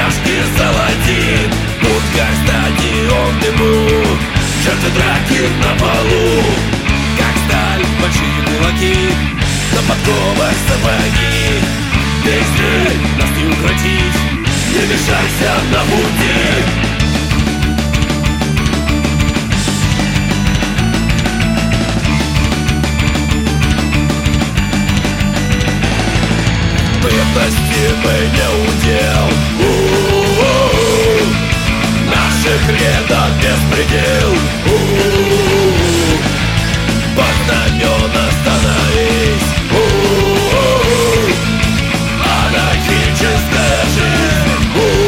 чашки золотит, будка стадион дыму, жертвы драки на полу, как сталь большие кулаки, на подковах сапоги. Песни нас не укротить, не мешайся на пути. Мы не удел. Наших рядов беспредел. Под знамена становись. Анархическая жизнь.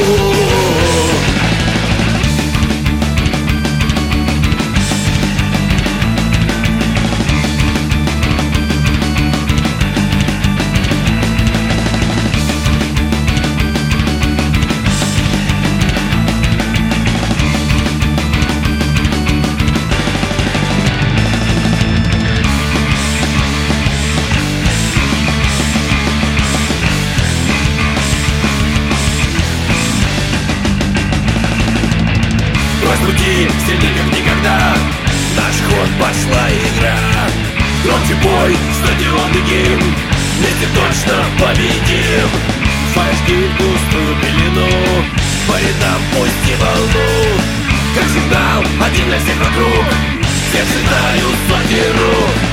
Раскрути сильнее как никогда, наш ход пошла игра. Громче бой, стадион и гимн, вместе точно победим. Флешки в густую пелену, по рядам пусти волну. Как сигнал, один для всех вокруг, всех знаю сотни рук.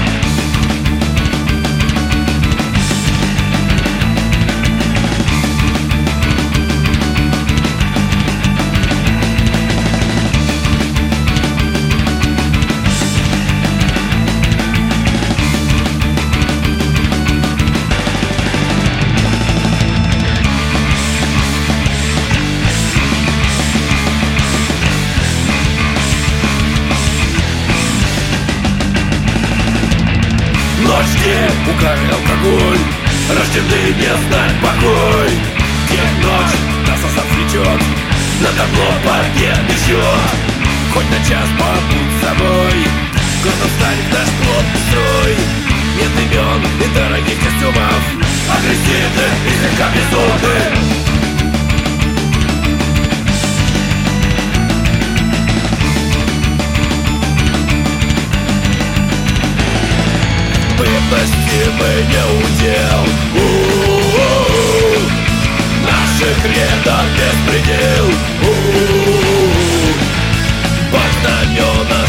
Ночь, укажет алкоголь, рождены не знать покой. День, ночь, нас влечет, на табло победы счет. Хоть на час побудь с собой, гордо встань в наш плотный строй. Нет имен и дорогих костюмов, агрессивны и слегка безумны. Мы не удел. Наших рядов беспредел. Под знамена